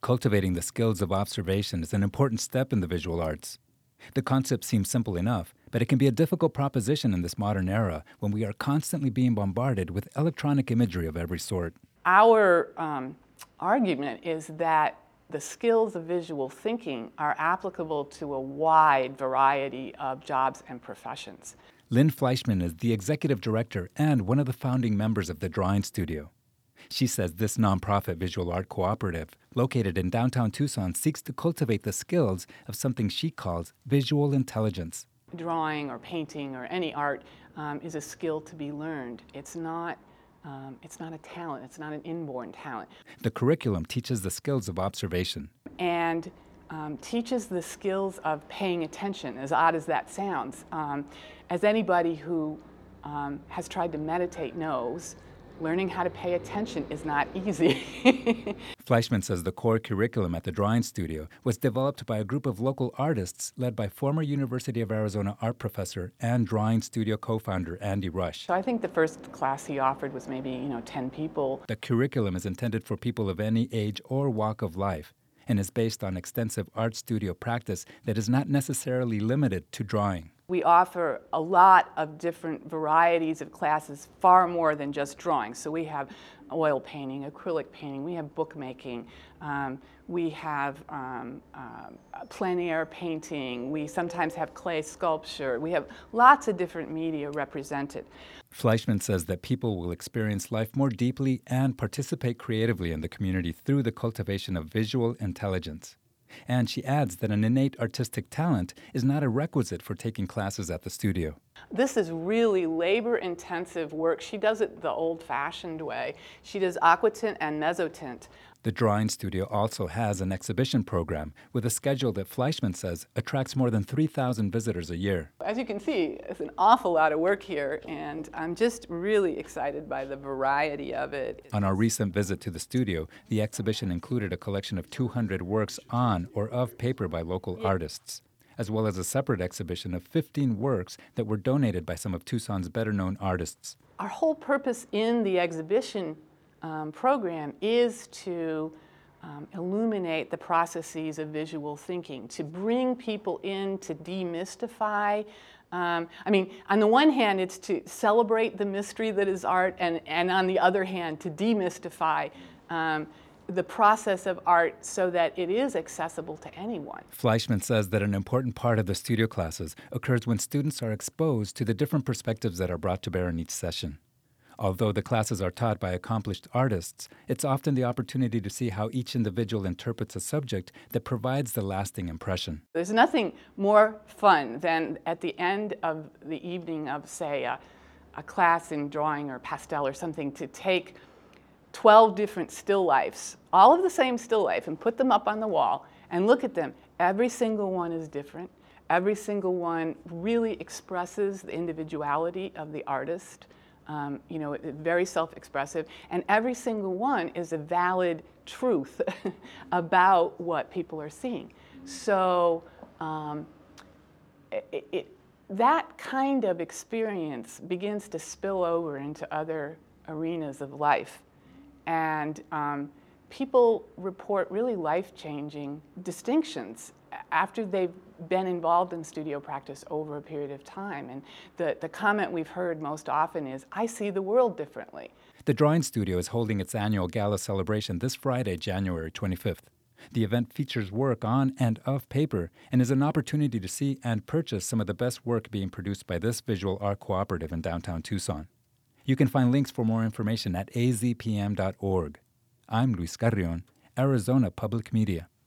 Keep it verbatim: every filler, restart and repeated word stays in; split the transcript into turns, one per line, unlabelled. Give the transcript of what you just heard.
Cultivating the skills of observation is an important step in the visual arts. The concept seems simple enough, but it can be a difficult proposition in this modern era when we are constantly being bombarded with electronic imagery of every sort.
Our um, argument is that the skills of visual thinking are applicable to a wide variety of jobs and professions.
Lynn Fleischman is the executive director and one of the founding members of the Drawing Studio. She says this nonprofit visual art cooperative, located in downtown Tucson, seeks to cultivate the skills of something she calls visual intelligence.
Drawing or painting or any art um, is a skill to be learned. It's not, um, it's not a talent. It's not an inborn talent.
The curriculum teaches the skills of observation.
And um, teaches the skills of paying attention, as odd as that sounds. Um, as anybody who um, has tried to meditate knows, learning how to pay attention is not easy.
Fleischman says the core curriculum at the Drawing Studio was developed by a group of local artists led by former University of Arizona art professor and Drawing Studio co-founder Andy Rush.
So I think the first class he offered was maybe, you know, ten people.
The curriculum is intended for people of any age or walk of life and is based on extensive art studio practice that is not necessarily limited to drawing.
We offer a lot of different varieties of classes, far more than just drawing. So we have oil painting, acrylic painting, we have bookmaking, um, we have um, uh, plein air painting, we sometimes have clay sculpture, we have lots of different media represented.
Fleischman says that people will experience life more deeply and participate creatively in the community through the cultivation of visual intelligence. And she adds that an innate artistic talent is not a requisite for taking classes at the studio.
This is really labor-intensive work. She does it the old-fashioned way. She does aquatint and mezzotint.
The Drawing Studio also has an exhibition program with a schedule that Fleischman says attracts more than three thousand visitors a year.
As you can see, it's an awful lot of work here, and I'm just really excited by the variety of it.
On our recent visit to the studio, the exhibition included a collection of two hundred works on or of paper by local yeah. artists, as well as a separate exhibition of fifteen works that were donated by some of Tucson's better-known artists.
Our whole purpose in the exhibition Um, program is to um, illuminate the processes of visual thinking, to bring people in, to demystify. Um, I mean, on the one hand, it's to celebrate the mystery that is art, and, and on the other hand, to demystify um, the process of art so that it is accessible to anyone.
Fleischman says that an important part of the studio classes occurs when students are exposed to the different perspectives that are brought to bear in each session. Although the classes are taught by accomplished artists, it's often the opportunity to see how each individual interprets a subject that provides the lasting impression.
There's nothing more fun than at the end of the evening of, say, a, a class in drawing or pastel or something, to take twelve different still lifes, all of the same still life, and put them up on the wall and look at them. Every single one is different. Every single one really expresses the individuality of the artist. Um, you know, very self-expressive, and every single one is a valid truth about what people are seeing. So um, it, it, that kind of experience begins to spill over into other arenas of life, and um, people report really life-changing distinctions after they've been involved in studio practice over a period of time. And the, the comment we've heard most often is, I see the world differently.
The Drawing Studio is holding its annual gala celebration this Friday, January twenty-fifth. The event features work on and of paper and is an opportunity to see and purchase some of the best work being produced by this visual art cooperative in downtown Tucson. You can find links for more information at a z p m dot org. I'm Luis Carrion, Arizona Public Media.